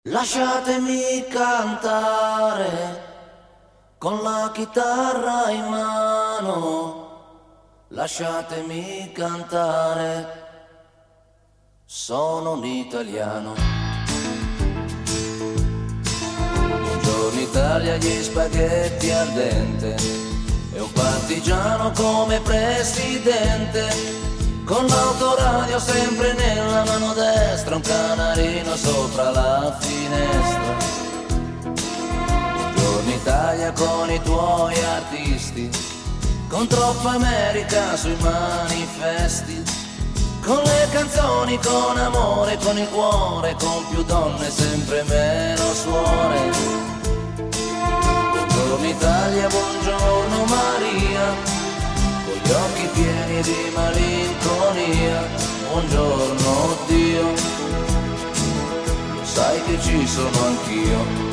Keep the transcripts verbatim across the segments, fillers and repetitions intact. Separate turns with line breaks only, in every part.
Lasciatemi cantare con la chitarra in mano, lasciatemi cantare, sono un italiano. Buongiorno Italia, gli spaghetti al dente e un partigiano come presidente, con l'autoradio sempre nella mano destra, un canarino sopra la finestra. Buongiorno Italia con i tuoi artisti, con troppa America sui manifesti, con le canzoni, con amore, con il cuore, con più donne, sempre meno suore. Buongiorno Italia, buongiorno Maria, con gli occhi pieni di malinconia, buongiorno Dio, lo sai che ci sono anch'io.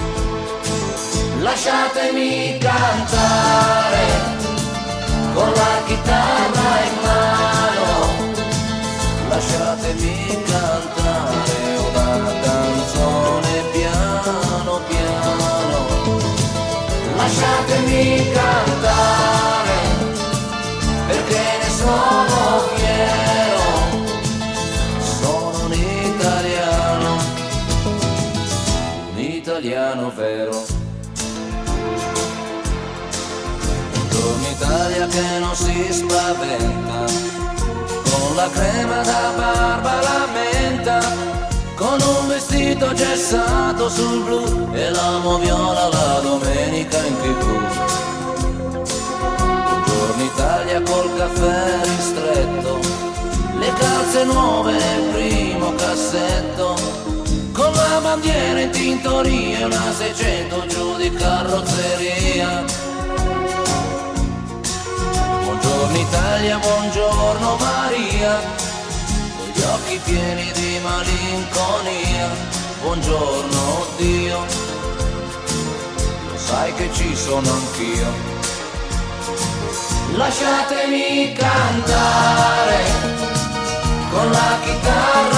Lasciatemi cantare con la chitarra in mano, lasciatemi cantare una canzone piano piano, lasciatemi cantare perché ne sono fiero, sono un italiano, un italiano vero. Buongiorno Italia che non si spaventa, con la crema da barba la menta, con un vestito gessato sul blu e la moviola la domenica in tivù. Buongiorno Italia col caffè ristretto, le calze nuove nel primo cassetto, con la bandiera in tintoria e una seicento giù di carrozzeria. Buongiorno Italia, buongiorno Maria, con gli occhi pieni di malinconia, buongiorno Dio, lo sai che ci sono anch'io. Lasciatemi cantare con la chitarra